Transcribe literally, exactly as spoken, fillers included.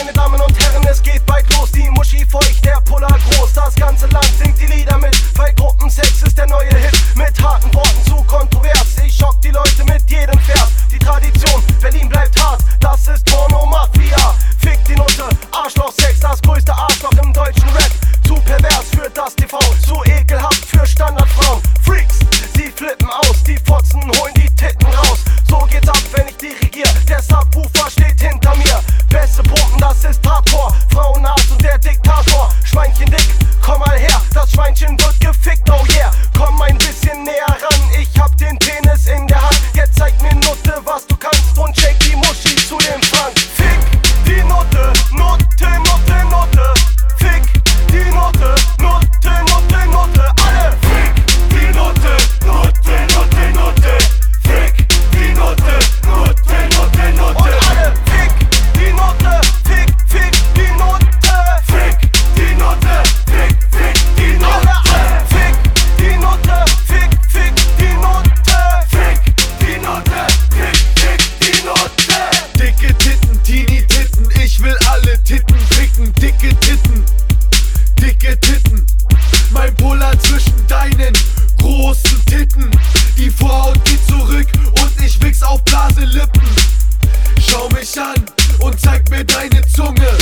Meine Damen und Herren, es geht bald los. Die Muschi feucht, der Puller groß. Das ganze Land singt die Lieder mit, weil Gruppensex ist der neue Hit. Mit harten Worten zu kontrovers, ich schock die Leute mit jedem Vers. Die Tradition, Berlin bleibt hart, das ist Porno-Mafia. Fick die Nutte, Arschloch-Sex, das größte Arschloch im deutschen Rap. Zu pervers für das T V, zu ekelhaft für Standardfrauen. Freaks, sie flippen aus, die Fotzen holen die Titten raus. So geht's ab, wenn ich dirigier, der Subwoofer steht hinter mir. Beste Pumpen, das ist Hardcore, Frauenarzt und der Diktator. Schweinchen dick, komm mal her, das Schweinchen wird gefickt, oh yeah. Komm ein bisschen näher ran, ich hab den Penis in der Hand. Jetzt zeig mir Nutte, was du kannst und shake die Muschi zu dem Frank. Fick die Nutte, Nutte, Nutte, Nutte. Fick die Nutte, Nutte, Nutte, Nutte. Alle! Fick die Nutte, Nutte, Nutte, Nutte. Fick die Nutte, Nutte, Nutte, Nutte. Und alle! Fick die Nutte, fick, fick die Nutte. Fick die Nutte, fick, fick die Nutte. Alle! Fick die Nutte, fick, fick die Nutte. Fick die Nutte, fick, fick die Nutte. Dicke Titten, Teenie-Titten, ich will alle Titten ficken. Dicke Titten, dicke Titten. Mein Puller zwischen deinen großen Titten. Die Vorhaut geht zurück und ich wichs auf Blaselippen. Schau mich an und zeig mir deine Zunge.